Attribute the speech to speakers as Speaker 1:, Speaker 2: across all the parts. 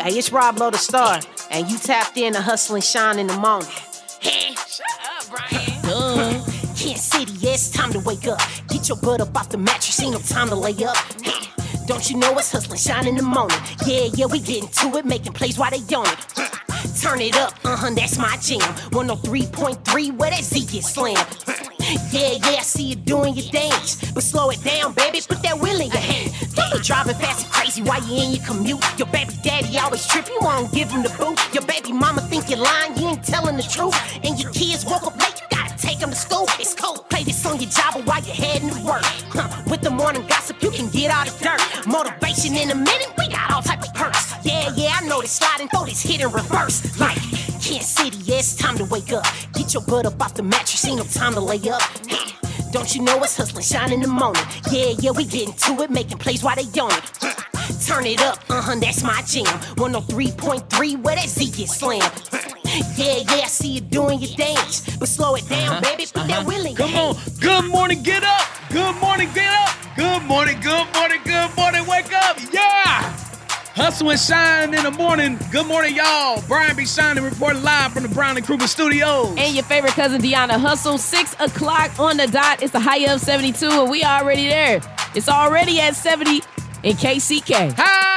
Speaker 1: Hey, it's Rob Lowe the Star, and you tapped in to Hustle and Shine in the morning.
Speaker 2: Hey, shut up, Brian.
Speaker 1: Kansas City, yeah, it's time to wake up. Get your butt up off the mattress, ain't no time to lay up. Don't you know it's Hustle and Shine in the morning? Yeah, we getting to it, making plays while they on it. Turn it up, that's my jam. 103.3, where that Z get slammed. Yeah, I see you doing your dance. But slow it down, baby, put that wheel in your hand. Don't be driving fast and crazy while you in your commute. Your baby daddy always trip, you won't give him the boot. Your baby mama think you're lying, you ain't telling the truth. And your kids woke up late, you gotta take them to school. It's cold, play this on your job while you're heading to work. With the morning gossip, you can get out of dirt. Motivation in a minute, we got all type of perks. Yeah, I know this slide and throw this hit in reverse. Like Kansas City, yeah, it's time to wake up. Get your butt up off the mattress, ain't no time to lay up. Don't you know it's Hustle and Shine in the morning? Yeah, we getting to it, making plays while they on it. Turn it up, that's my jam. 103.3, where that Z get slammed. Yeah, I see you doing your dance. But slow it down, baby, put that wheel in your hand.
Speaker 3: Come on, good morning, get up. Good morning, get up. Good morning, wake up, yeah. Hustle and Shine in the morning. Good morning, y'all. Brian B. Shining reporting live from the Brown and Kruger studios.
Speaker 2: And your favorite cousin, Deanna Hustle, 6 o'clock on the dot. It's a high of 72, and we already there. It's already at 70 in KCK.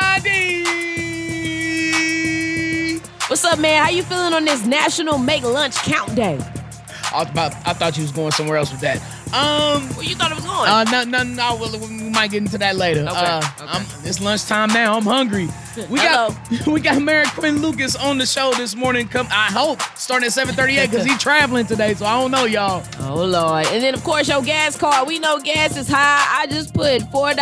Speaker 3: Heidi!
Speaker 2: What's up, man? How you feeling on this National Make Lunch Count Day?
Speaker 3: I thought you was going somewhere else with that.
Speaker 2: Where you thought it was going?
Speaker 3: No. We might get into that later.
Speaker 2: Okay.
Speaker 3: It's lunchtime now. I'm hungry. We got Mary Quinn Lucas on the show this morning. I hope starting at 7:38 because he's traveling today. So I don't know, y'all.
Speaker 2: Oh Lord! And then of course your gas card. We know gas is high. I just put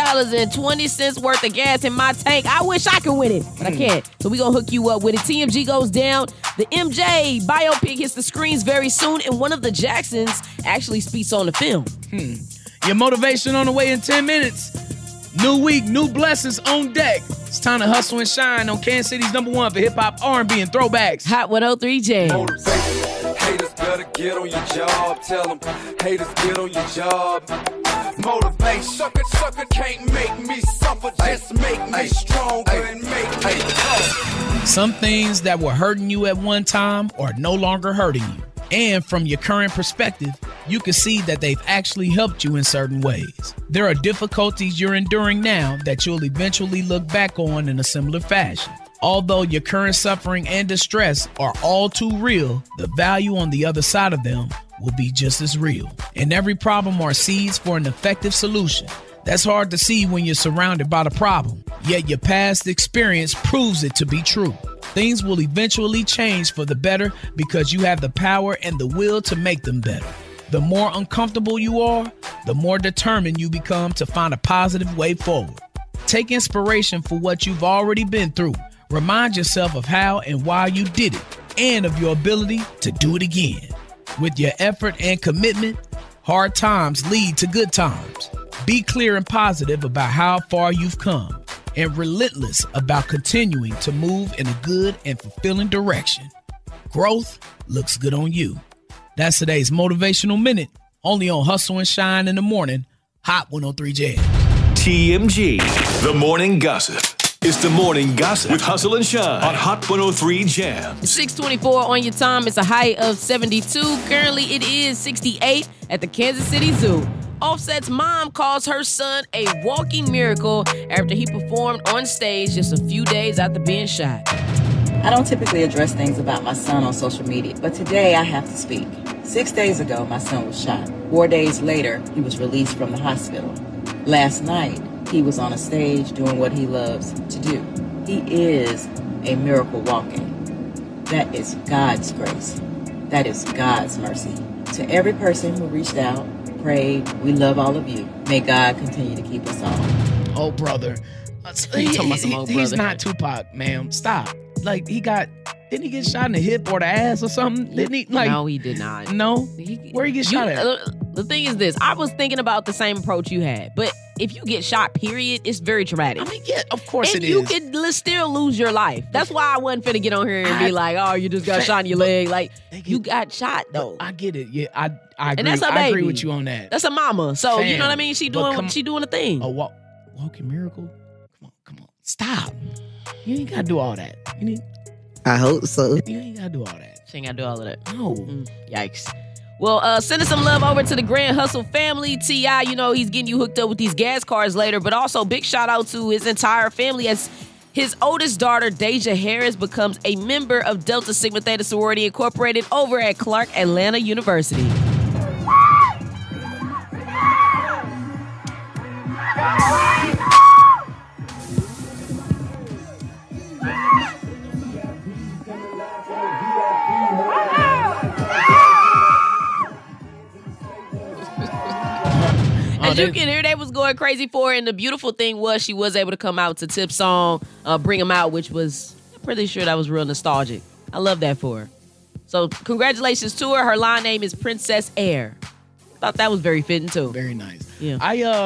Speaker 2: $4.20 worth of gas in my tank. I wish I could win it, but I can't. So we gonna hook you up with it. TMG goes down. The MJ biopic hits the screens very soon, and one of the Jacksons actually speaks on the film.
Speaker 3: Your motivation on the way in 10 minutes. New week, new blessings on deck. It's time to Hustle and Shine on Kansas City's #1 for hip-hop, R&B, and throwbacks.
Speaker 2: Hot 103 Jams.
Speaker 4: Motivation. Haters better get on your job. Tell them haters get on your job. Motivation. Sucker can't make me suffer. Just make me stronger and make me tough.
Speaker 3: Some things that were hurting you at one time are no longer hurting you. And from your current perspective, you can see that they've actually helped you in certain ways. There are difficulties you're enduring now that you'll eventually look back on in a similar fashion. Although your current suffering and distress are all too real, the value on the other side of them will be just as real. In every problem are seeds for an effective solution. That's hard to see when you're surrounded by the problem, yet your past experience proves it to be true. Things will eventually change for the better because you have the power and the will to make them better. The more uncomfortable you are, the more determined you become to find a positive way forward. Take inspiration for what you've already been through. Remind yourself of how and why you did it, and of your ability to do it again. With your effort and commitment, hard times lead to good times. Be clear and positive about how far you've come, and relentless about continuing to move in a good and fulfilling direction. Growth looks good on you. That's today's Motivational Minute, only on Hustle and Shine in the morning, Hot 103 Jams.
Speaker 5: TMG, The Morning Gossip. It's The Morning Gossip with Hustle and Shine on Hot 103 Jams.
Speaker 2: 6:24 on your time. It's a high of 72. Currently, it is 68 at the Kansas City Zoo. Offset's mom calls her son a walking miracle after he performed on stage just a few days after being shot.
Speaker 6: I don't typically address things about my son on social media, but today I have to speak. 6 days ago, my son was shot. 4 days later, he was released from the hospital. Last night, he was on a stage doing what he loves to do. He is a miracle walking. That is God's grace. That is God's mercy. To every person who reached out, prayed, we love all of you. May God continue to keep us all.
Speaker 3: Oh, brother. He's not Tupac, ma'am. Stop. Like, didn't he get shot in the hip or the ass or something? Didn't he?
Speaker 2: No, he did not.
Speaker 3: No? Where he get shot at?
Speaker 2: The thing is this. I was thinking about the same approach you had. But if you get shot, period, it's very traumatic.
Speaker 3: I mean, yeah, of course
Speaker 2: and
Speaker 3: it
Speaker 2: you
Speaker 3: is.
Speaker 2: could still lose your life. That's why I wasn't finna get on here and be like, oh, you just got shot in your leg. Like, you got shot, though.
Speaker 3: I get it. Yeah, I agree.
Speaker 2: And that's a baby.
Speaker 3: I agree with you on that.
Speaker 2: That's a mama. So, you know what I mean? She doing a thing.
Speaker 3: A walking miracle? Come on. Stop. You ain't got to do all that.
Speaker 7: I hope so.
Speaker 3: You ain't got to do all that.
Speaker 2: She ain't got to do all of that.
Speaker 3: No.
Speaker 2: Yikes. Well, sending some love over to the Grand Hustle family. T.I., you know, he's getting you hooked up with these gas cards later, but also big shout out to his entire family as his oldest daughter, Deja Harris, becomes a member of Delta Sigma Theta Sorority Incorporated over at Clark Atlanta University. As you can hear, they was going crazy for her, and the beautiful thing was she was able to come out to Tip's song, Bring 'Em Out, which was, I'm pretty sure that was real nostalgic. I love that for her. So congratulations to her. Her line name is Princess Air. Thought that was very fitting too.
Speaker 3: Very nice.
Speaker 2: Yeah.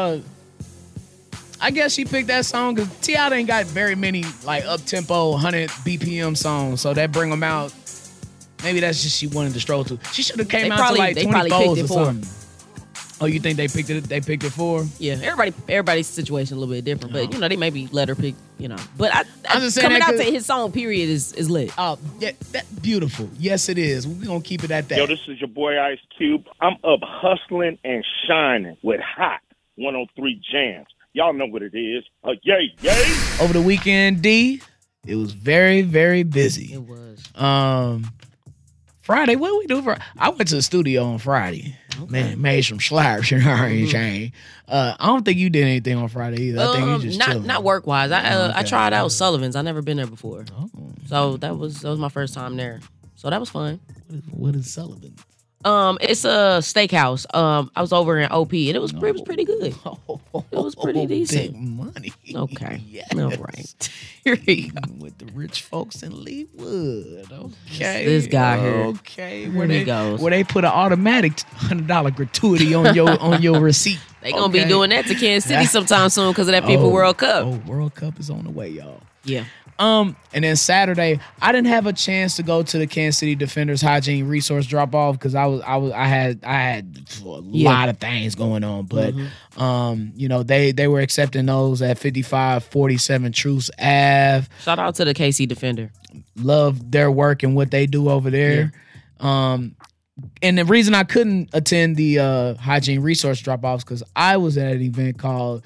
Speaker 3: I guess she picked that song because T.I. ain't got very many like up-tempo, 100 BPM songs, so that Bring 'Em Out, maybe that's just she wanted to stroll to. She should have came out to like 24s or something. Oh, you think they picked it? They picked it for her?
Speaker 2: Yeah, everybody's situation a little bit different, but you know they maybe let her pick. You know, but
Speaker 3: I'm just saying
Speaker 2: coming
Speaker 3: that
Speaker 2: out to his song period is lit.
Speaker 3: Oh, yeah, that's beautiful. Yes, it is. We're gonna keep it at that.
Speaker 8: Yo, this is your boy Ice Cube. I'm up hustling and shining with Hot 103 Jams. Y'all know what it is. Yay, yay!
Speaker 3: Over the weekend, D, it was very, very busy.
Speaker 2: It was.
Speaker 3: Friday, what did we do for? I went to the studio on Friday. Okay. Man, made some slaps, you know what I'm saying? I don't think you did anything on Friday either. I think you just chilling.
Speaker 2: Not work wise. I tried out Sullivan's. I never been there before, so that was my first time there. So that was fun.
Speaker 3: What is Sullivan's?
Speaker 2: It's a steakhouse. I was over in OP, and it was pretty good. It was pretty decent.
Speaker 3: Big money.
Speaker 2: Okay.
Speaker 3: Yes.
Speaker 2: All right. Here you go.
Speaker 3: With the rich folks in Leawood. Okay.
Speaker 2: This guy here.
Speaker 3: Okay.
Speaker 2: Where he goes.
Speaker 3: Where they put an automatic $100 gratuity on your receipt.
Speaker 2: They gonna be doing that to Kansas City sometime soon because of that FIFA World Cup.
Speaker 3: Oh, World Cup is on the way, y'all.
Speaker 2: Yeah.
Speaker 3: And then Saturday, I didn't have a chance to go to the Kansas City Defenders Hygiene Resource drop off because I had a lot of things going on. But you know, they were accepting those at 5547 Truce Ave.
Speaker 2: Shout out to the KC Defender.
Speaker 3: Love their work and what they do over there. Yeah. And the reason I couldn't attend the Hygiene Resource drop offs because I was at an event called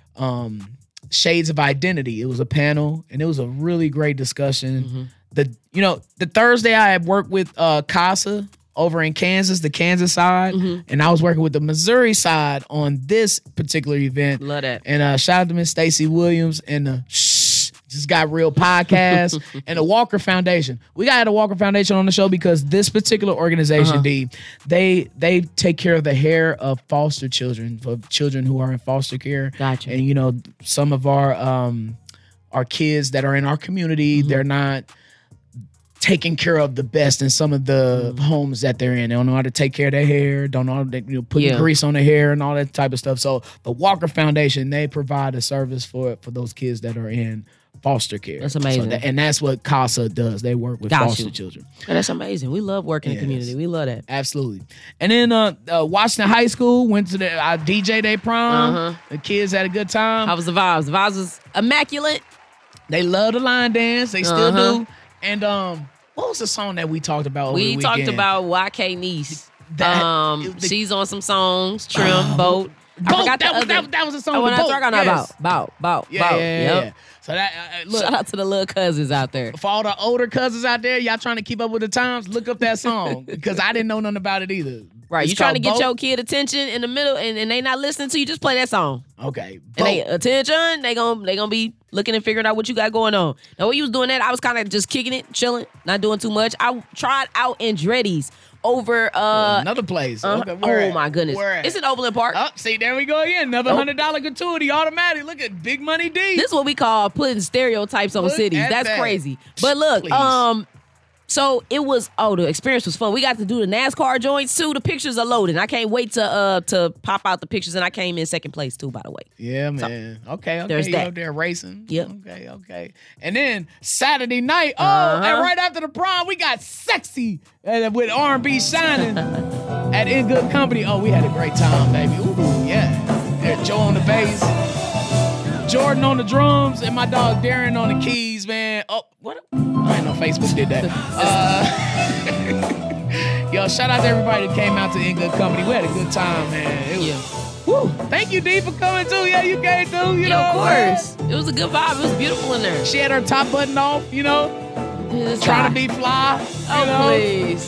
Speaker 3: Shades of Identity. It was a panel, and it was a really great discussion. The Thursday I had worked with CASA over in Kansas, the Kansas side, and I was working with the Missouri side on this particular event.
Speaker 2: Love that.
Speaker 3: And shout out to Miss Stacey Williams and the Just Got Real podcast and the Walker Foundation. We got the Walker Foundation on the show because this particular organization, D, they take care of the hair of foster children, of children who are in foster care.
Speaker 2: Gotcha.
Speaker 3: And you know, some of our kids that are in our community, they're not taking care of the best in some of the homes that they're in. They don't know how to take care of their hair, don't know how to put grease on their hair and all that type of stuff. So the Walker Foundation, they provide a service for those kids that are in foster care.
Speaker 2: That's amazing.
Speaker 3: So and that's what CASA does. They work with foster children.
Speaker 2: Yeah, that's amazing. We love working in the community. We love that.
Speaker 3: Absolutely. And then Washington High School, went to the DJ Day prom. The kids had a good time.
Speaker 2: How was the vibes? The vibes was immaculate.
Speaker 3: They love the line dance. They still do. And what was the song that we talked about over the weekend?
Speaker 2: We talked about YK Niece. She's on some songs. Trim, Boat. I forgot
Speaker 3: that was the song.
Speaker 2: What I'm talking
Speaker 3: about.
Speaker 2: Bout.
Speaker 3: Yeah. So that look,
Speaker 2: shout out to the little cousins out there.
Speaker 3: For all the older cousins out there, y'all trying to keep up with the times, look up that song because I didn't know nothing about it either.
Speaker 2: Right, you trying to get your kid attention in the middle, and they not listening to you. Just play that song.
Speaker 3: Okay.
Speaker 2: And they attention. They gonna be looking and figuring out what you got going on. Now, when you was doing that, I was kind of just kicking it, chilling, not doing too much. I tried out Andretti's over
Speaker 3: another place. Okay,
Speaker 2: oh my goodness, it's in Overland Park.
Speaker 3: Oh, see, there we go again. Another $100 gratuity automatic. Look at Big Money D.
Speaker 2: This is what we call putting stereotypes on cities. That's crazy. But look,
Speaker 3: please.
Speaker 2: So it was, the experience was fun. We got to do the NASCAR joints too. The pictures are loaded. I can't wait to pop out the pictures, and I came in second place too, by the way.
Speaker 3: Yeah, man. So, okay.
Speaker 2: There's that.
Speaker 3: Up there racing.
Speaker 2: Yep.
Speaker 3: Okay. And then Saturday night, and right after the prom, we got Sexy with R&B Shining at In Good Company. Oh, we had a great time, baby. Ooh, yeah. There's Joe on the bass. Jordan on the drums and my dog Darren on the keys, man. Oh, what? I didn't know Facebook did that. Yo, shout out to everybody that came out to In Good Company. We had a good time, man. It was, woo. Thank you, D, for coming too. Yeah, you came too. You know,
Speaker 2: of course. It was a good vibe. It was beautiful in there.
Speaker 3: She had her top button off, you know. Trying to be fly.
Speaker 2: Please.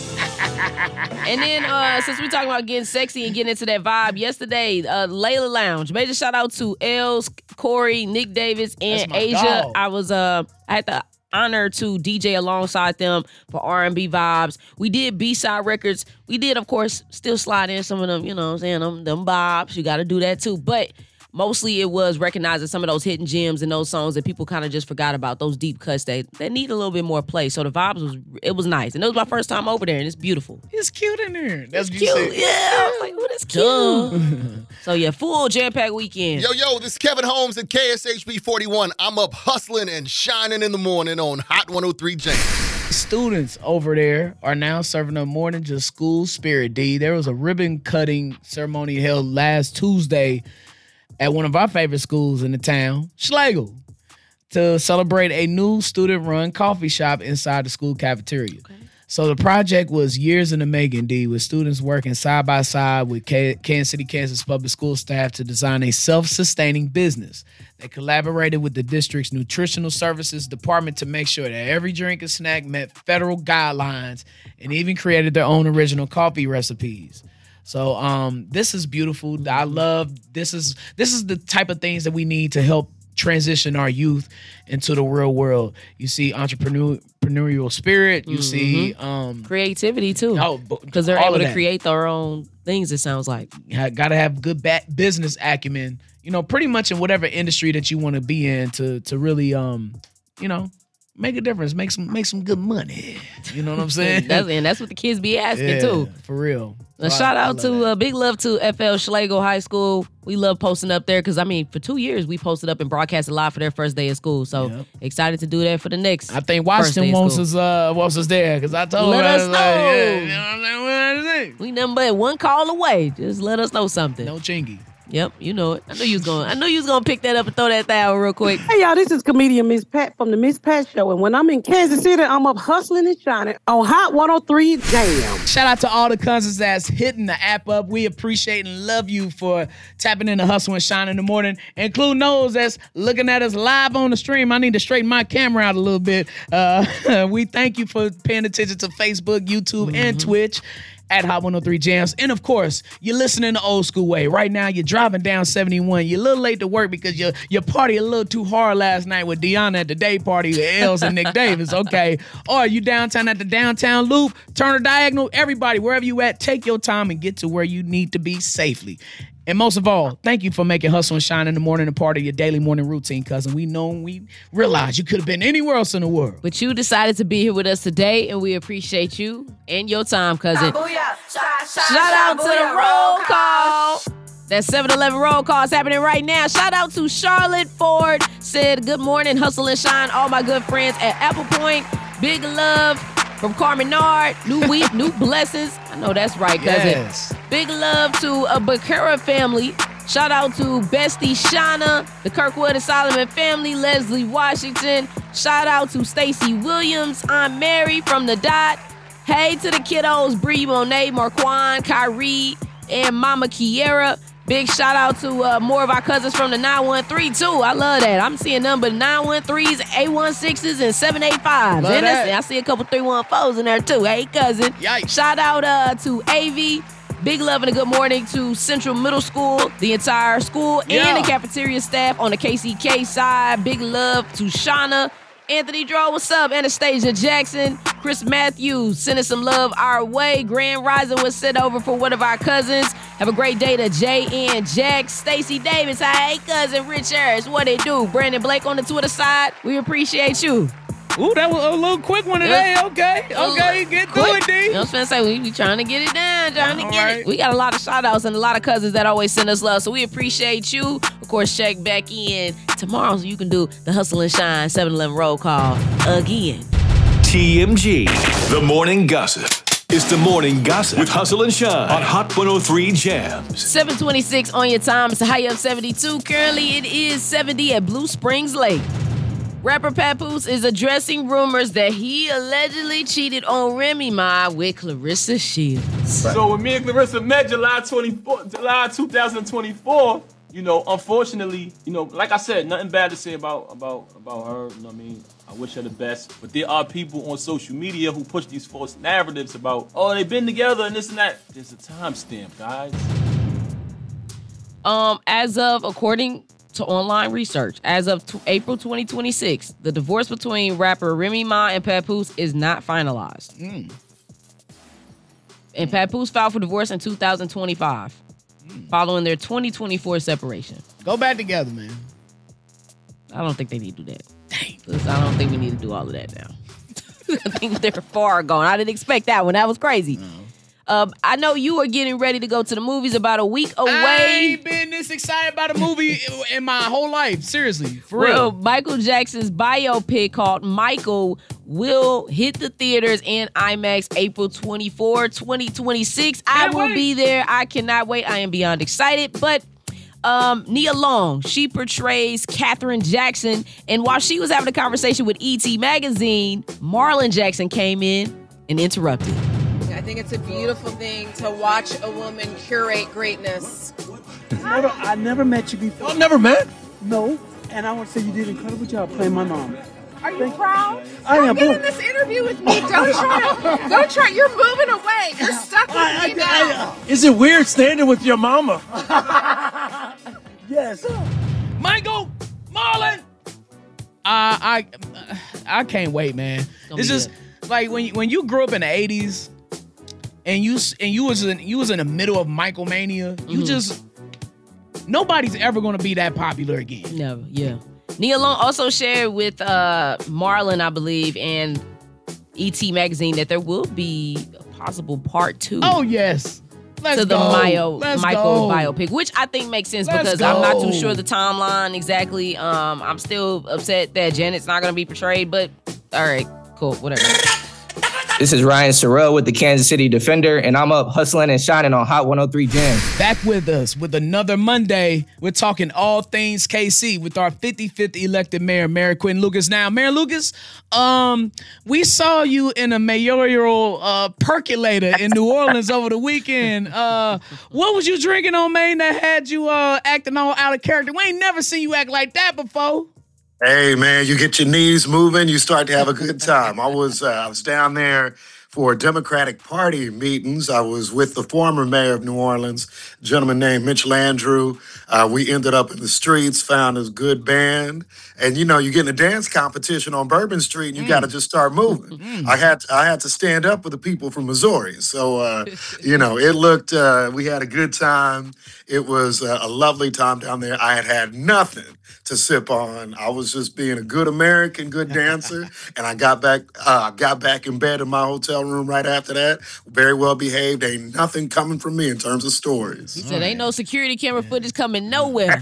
Speaker 2: And then since we're talking about getting sexy and getting into that vibe, yesterday, Layla Lounge. Major shout out to Els, Corey, Nick Davis, and Asia.
Speaker 3: Dog.
Speaker 2: I had the honor to DJ alongside them for R&B vibes. We did B-side records. We did, of course, still slide in some of them, you know what I'm saying, them bobs. You got to do that too. But mostly it was recognizing some of those hidden gems and those songs that people kind of just forgot about, those deep cuts that need a little bit more play. So the vibes was nice. And it was my first time over there, and it's beautiful.
Speaker 3: It's cute in there. That's
Speaker 2: cute. Yeah. I was like, oh, that's cute. So yeah, full jam-packed weekend.
Speaker 9: Yo, this is Kevin Holmes at KSHB 41. I'm up hustling and shining in the morning on Hot 103 James.
Speaker 3: Students over there are now serving up more than just school spirit, D. There was a ribbon cutting ceremony held last Tuesday at one of our favorite schools in the town, Schlegel, to celebrate a new student-run coffee shop inside the school cafeteria. Okay. So the project was years in the making, D, with students working side by side with Kansas City, Kansas public school staff to design a self-sustaining business. They collaborated with the district's nutritional services department to make sure that every drink and snack met federal guidelines, and even created their own original coffee recipes. So this is beautiful. I love this is the type of things that we need to help transition our youth into the real world. You see entrepreneurial spirit. You see
Speaker 2: creativity too. Because they're able to create their own things, it sounds like.
Speaker 3: Got to have good business acumen, you know, pretty much in whatever industry that you want to be in to really you know, make a difference, make some good money. You know what I'm saying?
Speaker 2: That's what the kids be asking too.
Speaker 3: For real.
Speaker 2: A shout out to big love to FL Schlegel High School. We love posting up there because, I mean, for 2 years we posted up and broadcasted live for their first day of school. So excited to do that for the next.
Speaker 3: I think Washington wants us there because I told
Speaker 2: let
Speaker 3: her.
Speaker 2: Us know.
Speaker 3: Like, you know what I'm saying?
Speaker 2: We nothing but one call away. Just let us know something.
Speaker 3: No chingy.
Speaker 2: Yep, you know it. I knew you was gonna pick that up and throw that thing real quick.
Speaker 10: Hey y'all, this is comedian Miss Pat from the Miss Pat Show, and when I'm in Kansas City, I'm up hustling and shining on Hot 103 Jam.
Speaker 3: Shout out to all the cousins that's hitting the app up. We appreciate and love you for tapping in the hustle and shine in the morning, including those that's looking at us live on the stream. I need to straighten my camera out a little bit. We thank you for paying attention to Facebook, YouTube, and Twitch at Hot 103 Jams. And of course, you're listening the old school way. Right now, you're driving down 71. You're a little late to work because you partied a little too hard last night with Deanna at the day party with Els and Nick Davis, okay? Or you downtown at the downtown loop, Turner Diagonal, everybody, wherever you at, take your time and get to where you need to be safely. And most of all, thank you for making Hustle and Shine in the morning a part of your daily morning routine, cousin. We realize you could have been anywhere else in the world.
Speaker 2: But you decided to be here with us today, and we appreciate you and your time, cousin. Shout out to the roll call. That 7-Eleven roll call is happening right now. Shout out to Charlotte Ford. Said, good morning, Hustle and Shine, all my good friends at Apple Point. Big love from Carmen Nard. New week, new blessings. I know that's right, cousin.
Speaker 3: Yes.
Speaker 2: Big love to a Bakura family. Shout out to Bestie Shauna, the Kirkwood and Solomon family, Leslie Washington. Shout out to Stacy Williams, Aunt Mary from the Dot. Hey to the kiddos, Bree, Monet, Marquand, Kyrie, and Mama Kiera. Big shout out to more of our cousins from the 913 too. I love that. I'm seeing number 913s, 816s, and 785s. And I see a couple 314s in there too. Hey, cousin.
Speaker 3: Yikes.
Speaker 2: Shout out to AV. Big love and a good morning to Central Middle School, the entire school, and the cafeteria staff on the KCK side. Big love to Shauna. Anthony Draw, what's up? Anastasia Jackson, Chris Matthews, sending some love our way. Grand Rising was sent over for one of our cousins. Have a great day to Jay and Jack. Stacy Davis, hey cousin Rich Harris, what it do? Brandon Blake on the Twitter side, we appreciate you.
Speaker 3: Ooh, that was a little quick one today. Okay, get through it, D.
Speaker 2: You know what I'm trying to say? We be trying to get it down, it. We got a lot of shout outs and a lot of cousins that always send us love, so we appreciate you. Of course, check back in tomorrow so you can do the Hustle and Shine 7-Eleven roll call again.
Speaker 5: TMG, The Morning Gossip. It's the morning gossip with Hustle and Shine on Hot 103 Jams.
Speaker 2: 7:26 on your time. It's a high of 72. Currently, it is 70 at Blue Springs Lake. Rapper Papoose is addressing rumors that he allegedly cheated on Remy Ma with Clarissa Shields.
Speaker 11: So when me and Clarissa met July 2024, unfortunately, like I said, nothing bad to say about her. You know what I mean? I wish her the best. But there are people on social media who push these false narratives about, they've been together and this and that. There's a timestamp, guys.
Speaker 2: According to online research, as of April 2026, the divorce between rapper Remy Ma and Papoose is not finalized. And Papoose filed for divorce in 2025, following their 2024 separation.
Speaker 3: Go back together, man.
Speaker 2: I don't think they need to do that. Dang. I don't think we need to do all of that now. I think they're far gone. I didn't expect that one. That was crazy. No. I know you are getting ready to go to the movies about a week away.
Speaker 3: I ain't been this excited about a movie in my whole life. Seriously, for real.
Speaker 2: Michael Jackson's biopic called Michael will hit the theaters in IMAX April 24, 2026. I will be there. I cannot wait. I am beyond excited. But Nia Long, she portrays Katherine Jackson. And while she was having a conversation with E.T. Magazine, Marlon Jackson came in and interrupted.
Speaker 12: I think it's a beautiful thing to watch a woman curate greatness.
Speaker 13: I never met you before.
Speaker 11: Y'all never met?
Speaker 13: No. And I want to say you did an incredible job playing my mom.
Speaker 12: Are you proud?
Speaker 13: I am.
Speaker 12: Get in this interview with me. Don't try. You're moving away. You're stuck with me now.
Speaker 13: Is it weird standing with your mama? Yes.
Speaker 3: Michael, Marlon. I can't wait, man. It's just like when you grew up in the 80s. And you was in the middle of Michael Mania. You just nobody's ever gonna be that popular again.
Speaker 2: Never, yeah. Nia Long also shared with Marlon, I believe, and E.T. Magazine that there will be a possible part 2.
Speaker 3: Oh yes,
Speaker 2: to the Michael biopic, which I think makes sense because I'm not too sure the timeline exactly. I'm still upset that Janet's not gonna be portrayed, but all right, cool, whatever.
Speaker 14: This is Ryan Sorrell with the Kansas City Defender, and I'm up hustling and shining on Hot 103 Jams.
Speaker 3: Back with us with another Monday. We're talking all things KC with our 55th elected mayor, Mayor Quinton Lucas. Now, Mayor Lucas, we saw you in a mayoral percolator in New Orleans over the weekend. What was you drinking on, man, that had you acting all out of character? We ain't never seen you act like that before.
Speaker 15: Hey, man, you get your knees moving, you start to have a good time. I was down there for Democratic Party meetings. I was with the former mayor of New Orleans, a gentleman named Mitch Landrieu. We ended up in the streets, found a good band. And, you get in a dance competition on Bourbon Street, and you got to just start moving. I had to stand up with the people from Missouri. So, it looked, we had a good time. It was a lovely time down there. I had nothing to sip on. I was just being a good American, good dancer, and I got back in bed in my hotel room right after that. Very well behaved. Ain't nothing coming from me in terms of stories.
Speaker 2: He said, "Ain't no security camera footage coming nowhere."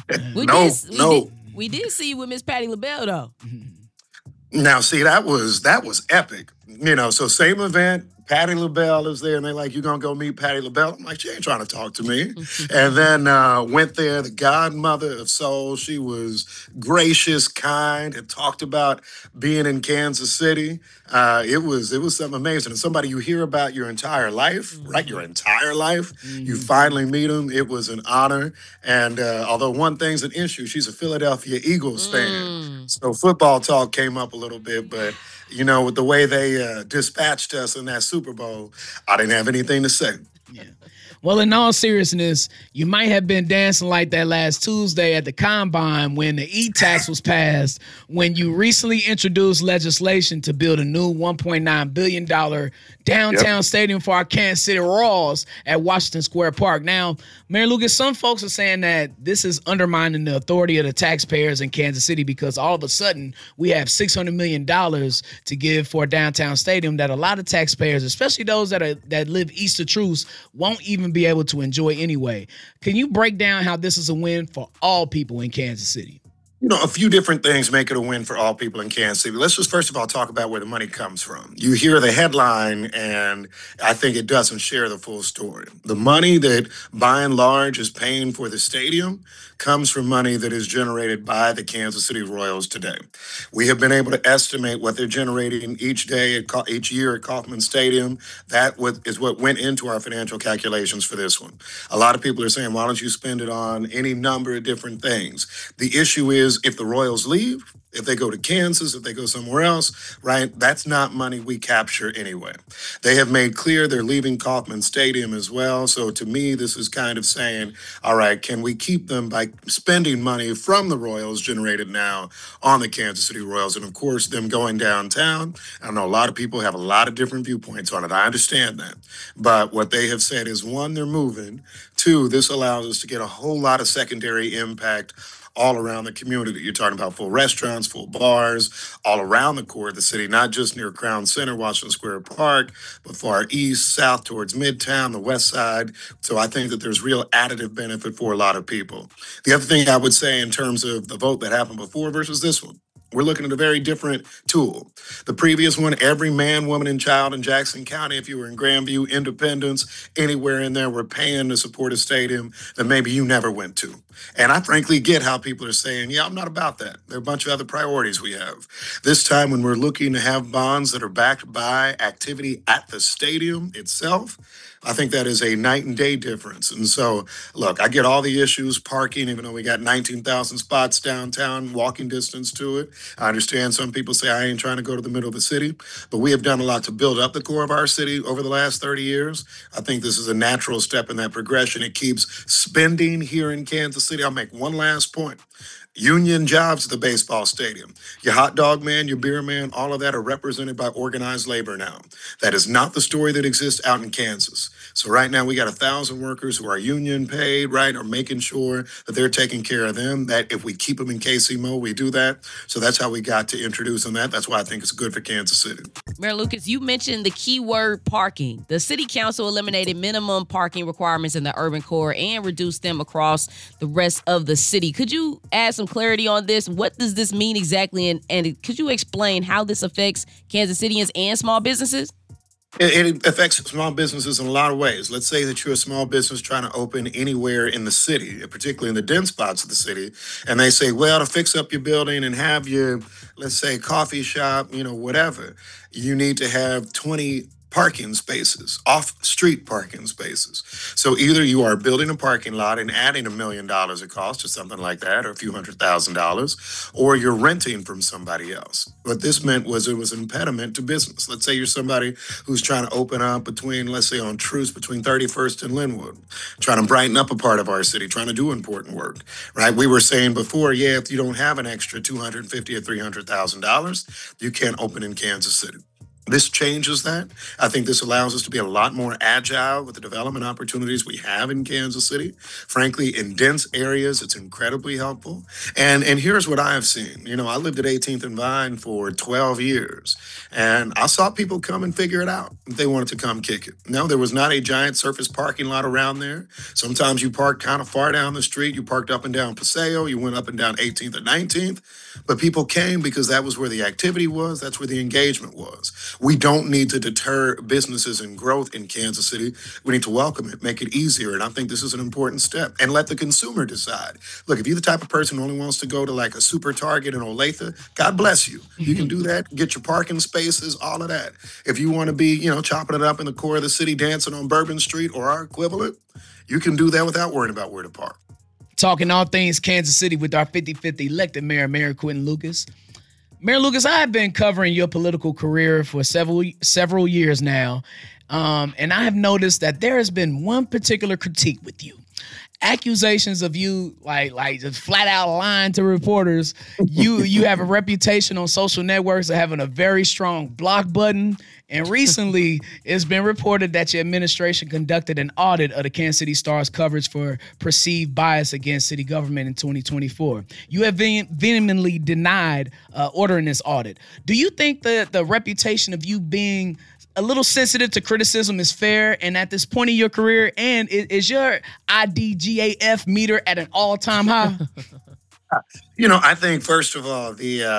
Speaker 2: We did see you with Miss Patti LaBelle though.
Speaker 15: Now, see, that was epic. So same event. Patti LaBelle is there, and they're like, "You gonna go meet Patti LaBelle?" I'm like, "She ain't trying to talk to me." And then went there, the godmother of soul. She was gracious, kind, and talked about being in Kansas City. It was something amazing. And somebody you hear about your entire life, right? Your entire life. You finally meet them. It was an honor. And although one thing's an issue, she's a Philadelphia Eagles fan. So football talk came up a little bit, but with the way they dispatched us in that Super Bowl, I didn't have anything to say.
Speaker 3: Yeah. Well, in all seriousness, you might have been dancing like that last Tuesday at the Combine when the E-tax was passed, when you recently introduced legislation to build a new $1.9 billion downtown stadium for our Kansas City Royals at Washington Square Park. Now, Mayor Lucas, some folks are saying that this is undermining the authority of the taxpayers in Kansas City because all of a sudden we have $600 million to give for a downtown stadium that a lot of taxpayers, especially those that live east of Truce, won't even be able to enjoy anyway. Can you break down how this is a win for all people in Kansas City?
Speaker 15: A few different things make it a win for all people in Kansas City. Let's just first of all talk about where the money comes from. You hear the headline, and I think it doesn't share the full story. The money that, by and large, is paying for the stadium comes from money that is generated by the Kansas City Royals today. We have been able to estimate what they're generating each year at Kauffman Stadium. That is what went into our financial calculations for this one. A lot of people are saying, why don't you spend it on any number of different things? The issue is, if the Royals leave, if they go to Kansas, if they go somewhere else, right, that's not money we capture anyway. They have made clear they're leaving Kauffman Stadium as well. So to me, this is kind of saying, all right, can we keep them by spending money from the Royals generated now on the Kansas City Royals? And of course, them going downtown. I know a lot of people have a lot of different viewpoints on it. I understand that. But what they have said is, one, they're moving. Two, this allows us to get a whole lot of secondary impact all around the community. You're talking about full restaurants, full bars, all around the core of the city, not just near Crown Center, Washington Square Park, but far east, south towards Midtown, the west side. So I think that there's real additive benefit for a lot of people. The other thing I would say in terms of the vote that happened before versus this one, we're looking at a very different tool. The previous one, every man, woman, and child in Jackson County, if you were in Grandview, Independence, anywhere in there, were paying to support a stadium that maybe you never went to. And I frankly get how people are saying, yeah, I'm not about that. There are a bunch of other priorities we have. This time, when we're looking to have bonds that are backed by activity at the stadium itself, I think that is a night and day difference. And so, look, I get all the issues, parking, even though we got 19,000 spots downtown, walking distance to it. I understand some people say I ain't trying to go to the middle of the city, but we have done a lot to build up the core of our city over the last 30 years. I think this is a natural step in that progression. It keeps spending here in Kansas City. I'll make one last point. Union jobs at the baseball stadium. Your hot dog man, your beer man, all of that are represented by organized labor now. That is not the story that exists out in Kansas. So right now we got 1,000 workers who are union paid, right, are making sure that they're taking care of them, that if we keep them in KC mode, we do that. So that's how we got to introduce them that. That's why I think it's good for Kansas City.
Speaker 2: Mayor Lucas, you mentioned the keyword parking. The city council eliminated minimum parking requirements in the urban core and reduced them across the rest of the city. Could you add some clarity on this? What does this mean exactly? And could you explain how this affects Kansas Cityans and small businesses?
Speaker 15: It affects small businesses in a lot of ways. Let's say that you're a small business trying to open anywhere in the city, particularly in the dense spots of the city, and they say, well, to fix up your building and have your, let's say, coffee shop, whatever, you need to have 20 parking spaces, off-street parking spaces. So either you are building a parking lot and adding $1 million of cost or something like that, or a few $100,000, or you're renting from somebody else. What this meant was it was an impediment to business. Let's say you're somebody who's trying to open up between, let's say on Truce, between 31st and Linwood, trying to brighten up a part of our city, trying to do important work, right? We were saying before, if you don't have an extra $250,000 or $300,000, you can't open in Kansas City. This changes that. I think this allows us to be a lot more agile with the development opportunities we have in Kansas City. Frankly, in dense areas, it's incredibly helpful. And here's what I've seen. I lived at 18th and Vine for 12 years, and I saw people come and figure it out if they wanted to come kick it. No, there was not a giant surface parking lot around there. Sometimes you parked kind of far down the street. You parked up and down Paseo. You went up and down 18th and 19th. But people came because that was where the activity was. That's where the engagement was. We don't need to deter businesses and growth in Kansas City. We need to welcome it, make it easier. And I think this is an important step. And let the consumer decide. Look, if you're the type of person who only wants to go to like a Super Target in Olathe, God bless you. You can do that, get your parking spaces, all of that. If you want to be, chopping it up in the core of the city, dancing on Bourbon Street or our equivalent, you can do that without worrying about where to park.
Speaker 3: Talking all things Kansas City with our 55th elected mayor, Mayor Quentin Lucas. Mayor Lucas, I have been covering your political career for several years now, and I have noticed that there has been one particular critique with you. Accusations of you, like just flat out lying to reporters. You have a reputation on social networks of having a very strong block button. And recently, it's been reported that your administration conducted an audit of the Kansas City Star's coverage for perceived bias against city government in 2024. You have vehemently denied ordering this audit. Do you think that the reputation of you being a little sensitive to criticism is fair and at this point in your career? And is your IDGAF meter at an all-time high?
Speaker 15: I think first of all,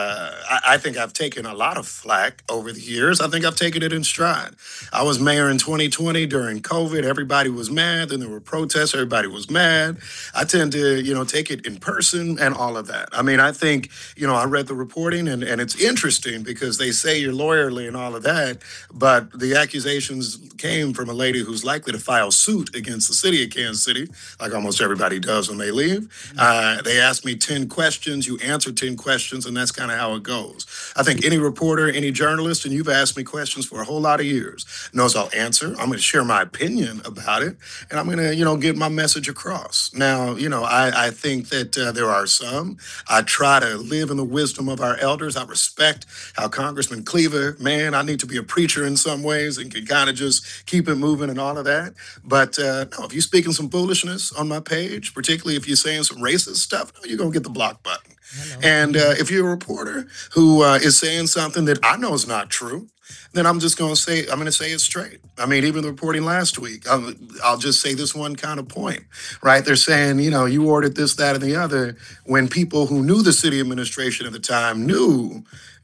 Speaker 15: I think I've taken a lot of flack over the years. I think I've taken it in stride. I was mayor in 2020 during COVID. Everybody was mad. Then there were protests. Everybody was mad. I tend to, take it in person and all of that. I mean, I think, I read the reporting and it's interesting because they say you're lawyerly and all of that, but the accusations came from a lady who's likely to file suit against the city of Kansas City, like almost everybody does when they leave. They asked me 10 questions. You answer 10 questions, and that's kind of how it goes. I think any reporter, any journalist, and you've asked me questions for a whole lot of years, knows I'll answer. I'm going to share my opinion about it, and I'm going to, get my message across. Now, I think that there are some. I try to live in the wisdom of our elders. I respect how Congressman Cleaver, man, I need to be a preacher in some ways and can kind of just keep it moving and all of that. But no, if you're speaking some foolishness on my page, particularly if you're saying some racist stuff, you're going to get the block button. And if you're a reporter who is saying something that I know is not true, then I'm going to say it straight. I mean, even the reporting last week, I'll just say this one kind of point, right? They're saying, you ordered this, that, and the other, when people who knew the city administration at the time knew,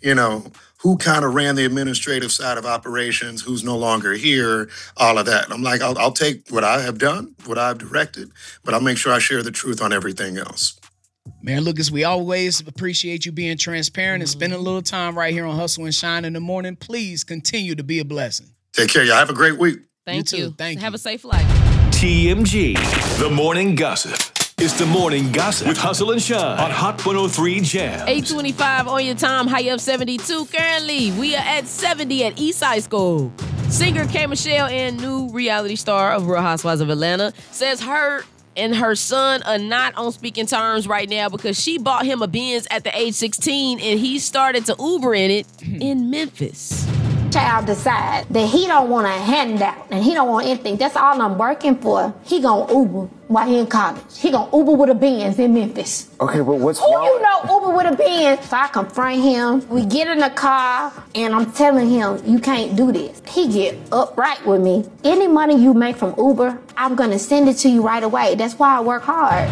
Speaker 15: who kind of ran the administrative side of operations, who's no longer here, all of that. And I'm like, I'll take what I have done, what I've directed, but I'll make sure I share the truth on everything else.
Speaker 3: Mayor Lucas, we always appreciate you being transparent and spending a little time right here on Hustle and Shine in the morning. Please continue to be a blessing.
Speaker 15: Take care, y'all. Have a great week.
Speaker 2: Thank you.
Speaker 3: Thank you.
Speaker 2: Have a safe flight.
Speaker 5: TMG, The Morning Gossip. It's The Morning Gossip with Hustle and Shine on Hot 103 Jam.
Speaker 2: 8:25 on your time, high up 72. Currently, we are at 70 at Eastside School. Singer K. Michelle and new reality star of Real Housewives of Atlanta says her and her son are not on speaking terms right now because she bought him a Benz at the age 16 and he started to Uber in it in Memphis.
Speaker 16: Child decide that he don't want a handout and he don't want anything. That's all I'm working for. He gonna Uber while he in college. He gonna Uber with a Benz in Memphis.
Speaker 17: Okay, but what's
Speaker 16: wrong?
Speaker 17: wrong?
Speaker 16: You know Uber with a Benz. So I confront him. We get in the car and I'm telling him, you can't do this. He get upright with me. Any money you make from Uber, I'm gonna send it to you right away. That's why I work hard.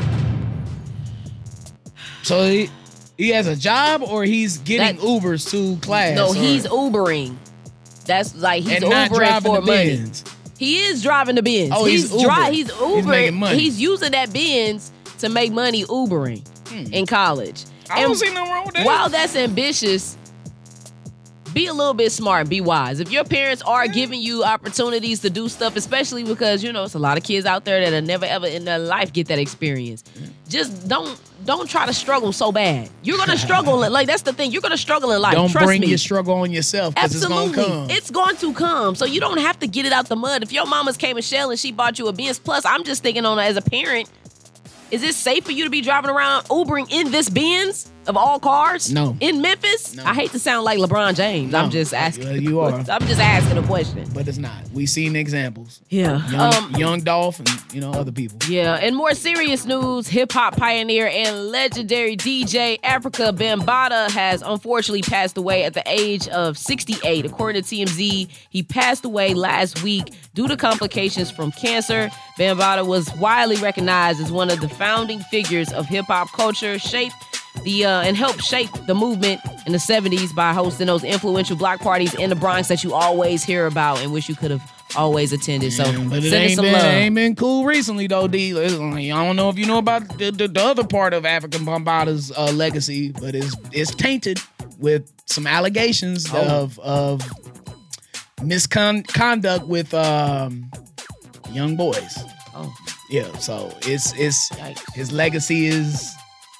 Speaker 3: So he has a job or he's getting Ubers to class?
Speaker 2: No, he's Ubering. That's like he's
Speaker 3: and not
Speaker 2: Ubering for money.
Speaker 3: Benz.
Speaker 2: He is driving the Benz.
Speaker 3: Oh, he's Ubering.
Speaker 2: He's Ubering.
Speaker 3: He's making money.
Speaker 2: He's using that Benz to make money Ubering in college.
Speaker 3: I don't see nothing wrong with that.
Speaker 2: While that's ambitious, be a little bit smart and be wise. If your parents are giving you opportunities to do stuff, especially because, it's a lot of kids out there that'll never ever in their life get that experience. Just don't try to struggle so bad. You're going to struggle. Like, that's the thing. You're going to struggle in life.
Speaker 3: Don't
Speaker 2: Trust
Speaker 3: bring
Speaker 2: me.
Speaker 3: your struggle on yourself because it's going to come.
Speaker 2: It's going to come. So you don't have to get it out the mud. If your mama's K. Michelle and she bought you a Benz Plus, I'm just thinking on as a parent, is it safe for you to be driving around Ubering in this Benz of all cars?
Speaker 3: No.
Speaker 2: In Memphis?
Speaker 3: No.
Speaker 2: I hate to sound like LeBron James.
Speaker 3: No.
Speaker 2: I'm just asking.
Speaker 3: You are.
Speaker 2: I'm just asking a question.
Speaker 3: But it's not. We've seen examples.
Speaker 2: Yeah.
Speaker 3: Young Dolph and, other people.
Speaker 2: Yeah. In more serious news, hip-hop pioneer and legendary DJ Africa Bambaataa has unfortunately passed away at the age of 68. According to TMZ, he passed away last week due to complications from cancer. Bambaataa was widely recognized as one of the founding figures of hip-hop culture, and helped shape the movement in the 70s by hosting those influential block parties in the Bronx that you always hear about and wish you could have always attended. So
Speaker 3: but
Speaker 2: send us some love.
Speaker 3: It ain't been cool recently, though, D. I don't know if you know about the other part of African Bambaataa's legacy, but it's tainted with some allegations of misconduct with young boys.
Speaker 2: Oh.
Speaker 3: Yeah, so it's his legacy is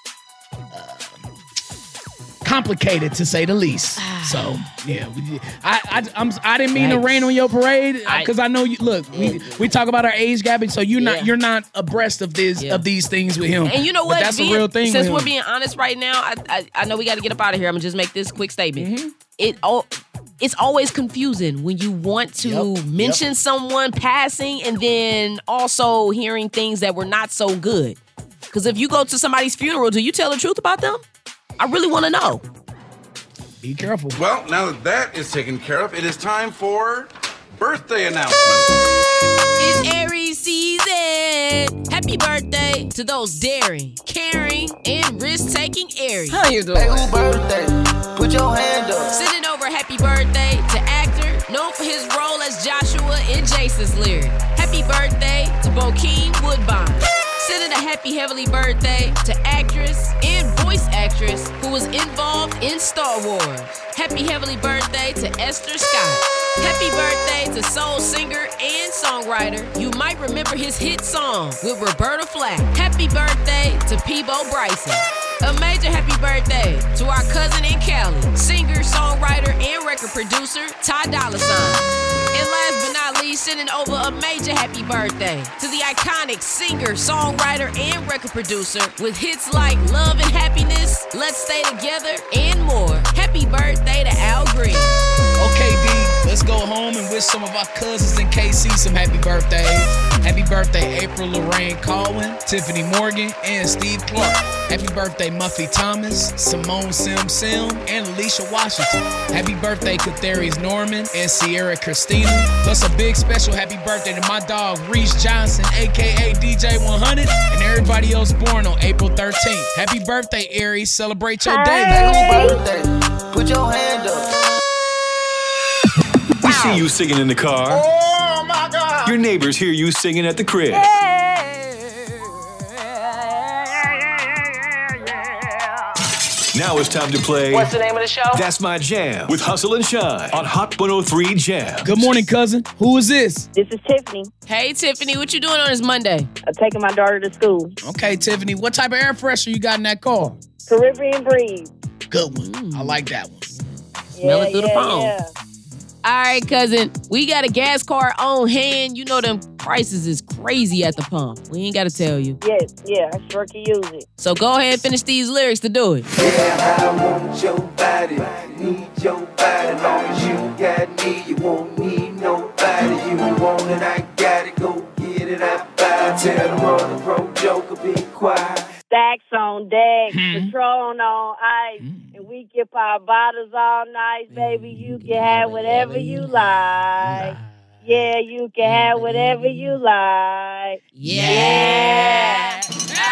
Speaker 3: complicated to say the least. So yeah, I didn't mean to rain on your parade because I know you. Look, we talk about our age gap, so you're not abreast of these things with him.
Speaker 2: And you know what?
Speaker 3: But that's a real thing.
Speaker 2: Since we're being honest right now, I know we got to get up out of here. I'm gonna just make this quick statement. It's always confusing when you want to mention someone passing and then also hearing things that were not so good. Because if you go to somebody's funeral, do you tell the truth about them? I really want to know.
Speaker 3: Be careful.
Speaker 18: Well, now that is taken care of, it is time for birthday announcements.
Speaker 2: It's Aries season. Happy birthday to those daring, caring, and risk-taking Aries.
Speaker 17: How you doing? Hey, who birthday? Put your hand up.
Speaker 2: Sending over happy birthday to actor known for his role as Joshua in Jason's lyric. Happy birthday to Bokeem Woodbine. Sending a happy heavenly birthday to actress and voice actress who was involved in Star Wars. Happy heavenly birthday to Esther Scott. Happy birthday to soul singer and songwriter. You might remember his hit song with Roberta Flack. Happy birthday to Peebo Bryson. A major happy birthday to our cousin in Cali, singer, songwriter, and record producer, Ty Dolla $ign. And last but not least, sending over a major happy birthday to the iconic singer, songwriter, and record producer with hits like Love and Happiness, Let's Stay Together, and more. Happy birthday to Al Green.
Speaker 3: Okay, D, let's go home and wish some of our cousins in KC some happy birthdays. Happy birthday, April Lorraine Colwin, Tiffany Morgan, and Steve Clark. Happy birthday, Muffy Thomas, Simone Sim, and Alicia Washington. Happy birthday, Katharius Norman and Sierra Christina. Plus a big special happy birthday to my dog, Reese Johnson, a.k.a. DJ 100, and everybody else born on April 13th. Happy birthday, Aries. Celebrate your day.
Speaker 17: Hey, who birthday? Put your hand up.
Speaker 5: We see you singing in the car.
Speaker 17: Oh, my God.
Speaker 5: Your neighbors hear you singing at the crib. Now it's time to play.
Speaker 17: What's the name of the show?
Speaker 5: That's My Jam with Hustle and Shine on Hot 103 Jam.
Speaker 3: Good morning, cousin. Who is this?
Speaker 19: This is Tiffany.
Speaker 2: Hey, Tiffany, what you doing on this Monday?
Speaker 19: I'm taking my daughter to school.
Speaker 3: Okay, Tiffany, what type of air freshener you got in that car?
Speaker 19: Caribbean Breeze.
Speaker 3: Good one. I like that one.
Speaker 2: Smell it through the phone.
Speaker 19: Yeah.
Speaker 2: All right, cousin, we got a gas card on hand. You know them prices is crazy at the pump. We ain't got to tell you.
Speaker 19: Yes, yeah, I sure can use it.
Speaker 2: So go ahead and finish these lyrics to do it.
Speaker 20: Yeah, I want your body, need your body. Long as you got me, you won't need nobody. You want it, I got it, go get it, I buy it. Tell them on the pro joker, be quiet.
Speaker 19: Stacks on deck, Patron on ice, and we keep our bottles all nice, baby. You can have whatever you like. Yeah, you can have whatever you like.
Speaker 2: Yeah.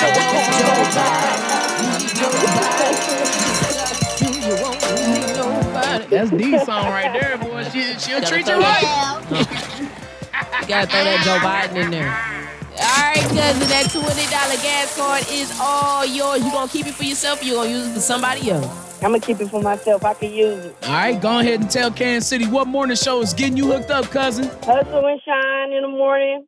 Speaker 3: That's D's song right there, boy. She'll treat you right.
Speaker 2: You gotta throw that Joe Biden in there. All right, cousin, that $20 gas card is all yours. You gonna keep it for yourself or you gonna use it for somebody else?
Speaker 19: I'm gonna keep it for myself. I can use it.
Speaker 3: All right, go ahead and tell Kansas City what morning show is getting you hooked up, cousin.
Speaker 19: Hustle and Shine in the morning